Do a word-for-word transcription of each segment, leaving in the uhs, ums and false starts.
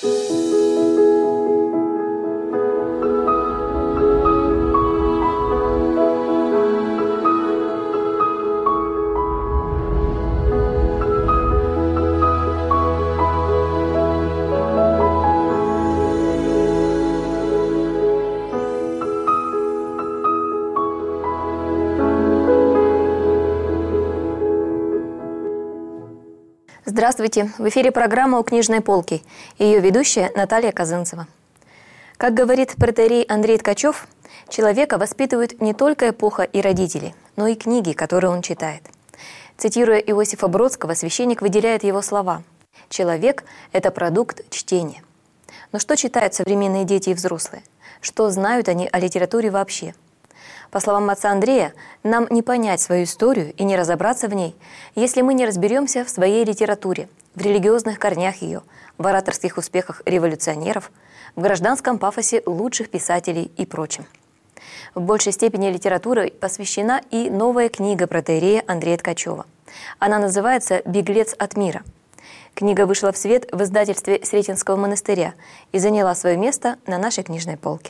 Здравствуйте! В эфире программа «У книжной полки». Ее ведущая Наталья Казанцева. Как говорит протоиерей Андрей Ткачев, человека воспитывают не только эпоха и родители, но и книги, которые он читает. Цитируя Иосифа Бродского, священник выделяет его слова: «Человек – это продукт чтения». Но что читают современные дети и взрослые? Что знают они о литературе вообще? По словам отца Андрея, нам не понять свою историю и не разобраться в ней, если мы не разберемся в своей литературе, в религиозных корнях ее, в ораторских успехах революционеров, в гражданском пафосе лучших писателей и прочем. В большей степени литературе посвящена и новая книга протоиерея Андрея Ткачева. Она называется «Беглец от мира». Книга вышла в свет в издательстве Сретенского монастыря и заняла свое место на нашей книжной полке.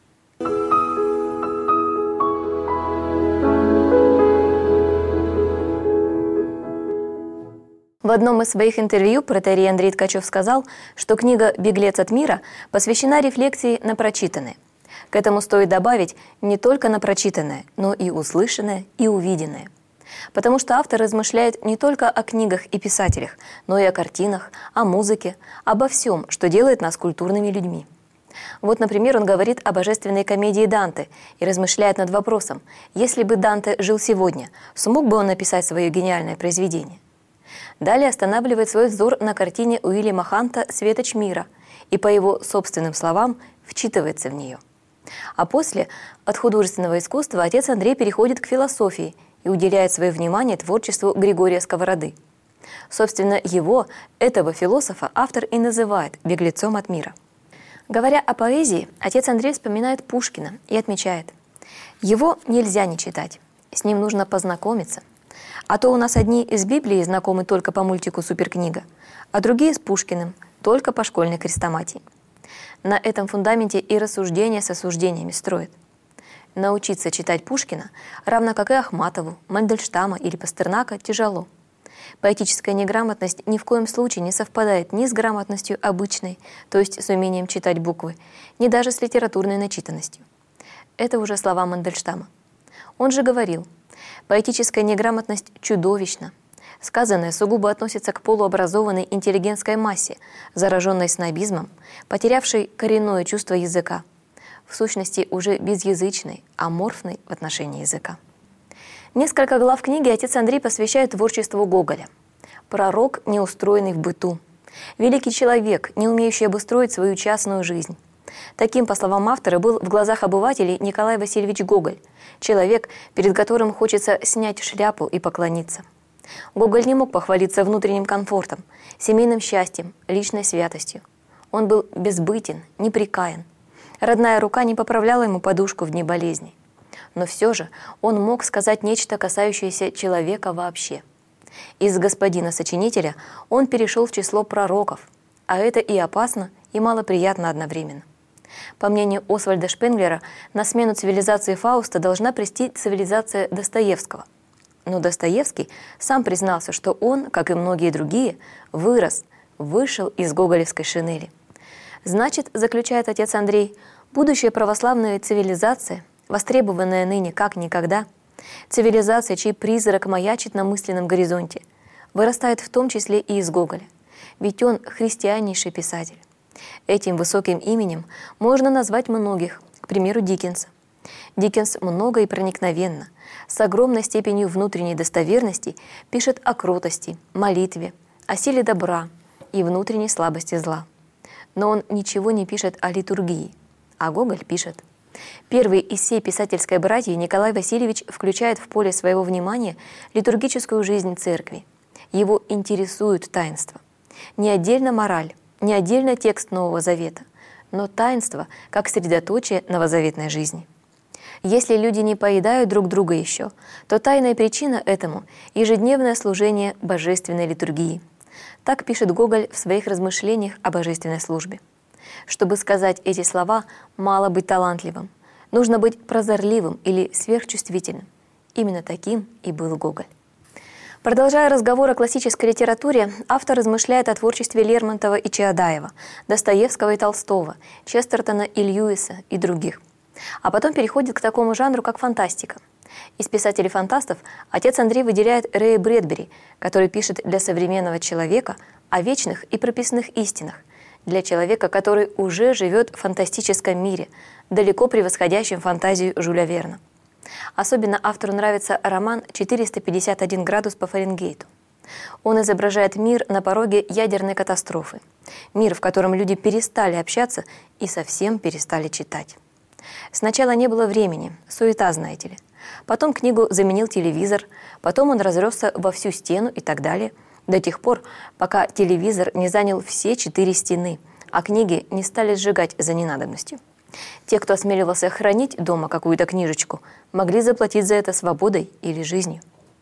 В одном из своих интервью протоиерей Андрей Ткачев сказал, что книга «Беглец от мира» посвящена рефлексии на прочитанное. К этому стоит добавить не только на прочитанное, но и услышанное и увиденное. Потому что автор размышляет не только о книгах и писателях, но и о картинах, о музыке, обо всем, что делает нас культурными людьми. Вот, например, он говорит о божественной комедии Данте и размышляет над вопросом: если бы Данте жил сегодня, смог бы он написать свое гениальное произведение? Далее останавливает свой взор на картине Уильяма Ханта «Светоч мира» и, по его собственным словам, вчитывается в нее. А после от художественного искусства отец Андрей переходит к философии и уделяет свое внимание творчеству Григория Сковороды. Собственно, его, этого философа, автор и называет «беглецом от мира». Говоря о поэзии, отец Андрей вспоминает Пушкина и отмечает: «Его нельзя не читать, с ним нужно познакомиться. А то у нас одни из Библии знакомы только по мультику «Суперкнига», а другие с Пушкиным только по школьной хрестоматии». На этом фундаменте и рассуждения с осуждениями строят. Научиться читать Пушкина, равно как и Ахматову, Мандельштама или Пастернака, тяжело. Поэтическая неграмотность ни в коем случае не совпадает ни с грамотностью обычной, то есть с умением читать буквы, ни даже с литературной начитанностью. Это уже слова Мандельштама. Он же говорил: «Поэтическая неграмотность чудовищна. Сказанное сугубо относится к полуобразованной интеллигентской массе, зараженной снобизмом, потерявшей коренное чувство языка, в сущности уже безязычной, аморфной в отношении языка». Несколько глав книги отец Андрей посвящает творчеству Гоголя. Пророк, не устроенный в быту. Великий человек, не умеющий обустроить свою частную жизнь. Таким, по словам автора, был в глазах обывателей Николай Васильевич Гоголь, человек, перед которым хочется снять шляпу и поклониться. Гоголь не мог похвалиться внутренним комфортом, семейным счастьем, личной святостью. Он был безбытен, непрекаян. Родная рука не поправляла ему подушку в дни болезни. Но все же он мог сказать нечто, касающееся человека вообще. Из господина-сочинителя он перешел в число пророков, а это и опасно, и малоприятно одновременно. По мнению Освальда Шпенглера, на смену цивилизации Фауста должна прийти цивилизация Достоевского. Но Достоевский сам признался, что он, как и многие другие, вырос, вышел из гоголевской шинели. Значит, заключает отец Андрей, будущая православная цивилизация, востребованная ныне как никогда, цивилизация, чей призрак маячит на мысленном горизонте, вырастает в том числе и из Гоголя, ведь он христианнейший писатель. Этим высоким именем можно назвать многих, к примеру, Диккенса. Диккенс много и проникновенно, с огромной степенью внутренней достоверности пишет о кротости, молитве, о силе добра и внутренней слабости зла. Но он ничего не пишет о литургии, а Гоголь пишет. Первый из всей писательской братьи Николай Васильевич включает в поле своего внимания литургическую жизнь церкви. Его интересует таинство. Не отдельно мораль, не отдельно текст Нового Завета, но таинство как средоточие новозаветной жизни. Если люди не поедают друг друга еще, то тайная причина этому – ежедневное служение божественной литургии. Так пишет Гоголь в своих размышлениях о божественной службе. Чтобы сказать эти слова, мало быть талантливым. Нужно быть прозорливым или сверхчувствительным. Именно таким и был Гоголь. Продолжая разговор о классической литературе, автор размышляет о творчестве Лермонтова и Чаадаева, Достоевского и Толстого, Честертона и Льюиса и других. А потом переходит к такому жанру, как фантастика. Из писателей-фантастов отец Андрей выделяет Рэя Брэдбери, который пишет для современного человека о вечных и прописных истинах, для человека, который уже живет в фантастическом мире, далеко превосходящем фантазию Жюля Верна. Особенно автору нравится роман «четыреста пятьдесят один градус по Фаренгейту». Он изображает мир на пороге ядерной катастрофы. Мир, в котором люди перестали общаться и совсем перестали читать. Сначала не было времени, суета, знаете ли. Потом книгу заменил телевизор, потом он разросся во всю стену и так далее, до тех пор, пока телевизор не занял все четыре стены, а книги не стали сжигать за ненадобностью. Те, кто осмеливался хранить дома какую-то книжечку, могли заплатить за это свободой или жизнью.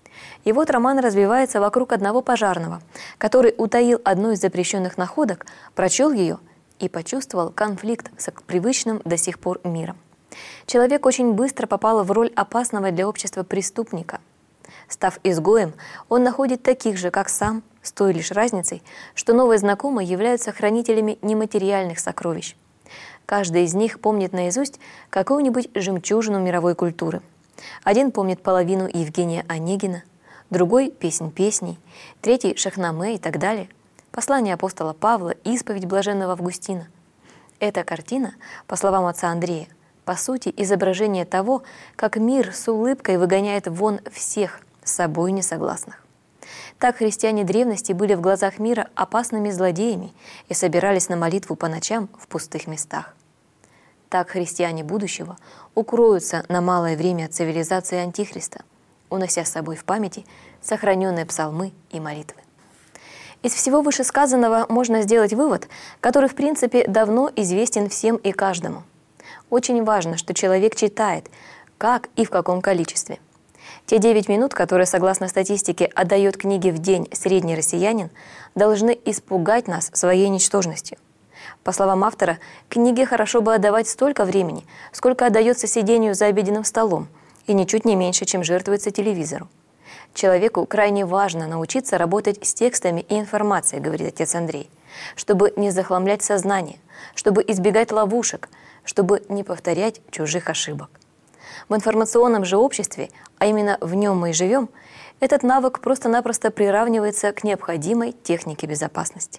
И вот роман развивается вокруг одного пожарного, который утаил одну из запрещенных находок, прочел ее и почувствовал конфликт с привычным до сих пор миром. Человек очень быстро попал в роль опасного для общества преступника. Став изгоем, он находит таких же, как сам, с той лишь разницей, что новые знакомые являются хранителями нематериальных сокровищ. Каждый из них помнит наизусть какую-нибудь жемчужину мировой культуры. Один помнит половину Евгения Онегина, другой — песнь песней, третий — Шахнаме и так далее, послание апостола Павла, исповедь блаженного Августина. Эта картина, по словам отца Андрея, по сути, изображение того, как мир с улыбкой выгоняет вон всех с собой несогласных. Так христиане древности были в глазах мира опасными злодеями и собирались на молитву по ночам в пустых местах. Так христиане будущего укроются на малое время от цивилизации Антихриста, унося с собой в памяти сохраненные псалмы и молитвы. Из всего вышесказанного можно сделать вывод, который в принципе давно известен всем и каждому. Очень важно, что человек читает, как и в каком количестве. Те девять минут, которые, согласно статистике, отдает книге в день средний россиянин, должны испугать нас своей ничтожностью. По словам автора, книге хорошо бы отдавать столько времени, сколько отдается сидению за обеденным столом, и ничуть не меньше, чем жертвуется телевизору. Человеку крайне важно научиться работать с текстами и информацией, говорит отец Андрей, чтобы не захламлять сознание, чтобы избегать ловушек, чтобы не повторять чужих ошибок. В информационном же обществе, а именно в нем мы и живем, этот навык просто-напросто приравнивается к необходимой технике безопасности.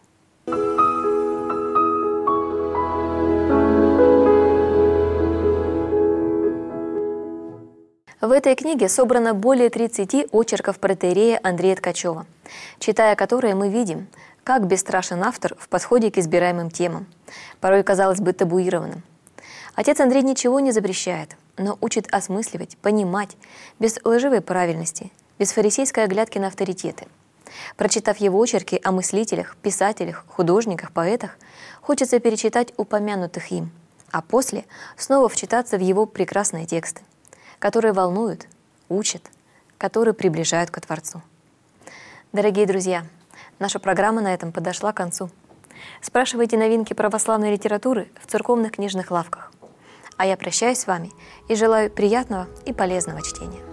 В этой книге собрано более тридцати очерков протоиерея Андрея Ткачева, читая которые мы видим, как бесстрашен автор в подходе к избираемым темам, порой, казалось бы, табуированным. Отец Андрей ничего не запрещает, но учит осмысливать, понимать, без лживой правильности, без фарисейской оглядки на авторитеты. Прочитав его очерки о мыслителях, писателях, художниках, поэтах, хочется перечитать упомянутых им, а после снова вчитаться в его прекрасные тексты, которые волнуют, учат, которые приближают ко Творцу. Дорогие друзья, наша программа на этом подошла к концу. Спрашивайте новинки православной литературы в церковных книжных лавках. А я прощаюсь с вами и желаю приятного и полезного чтения.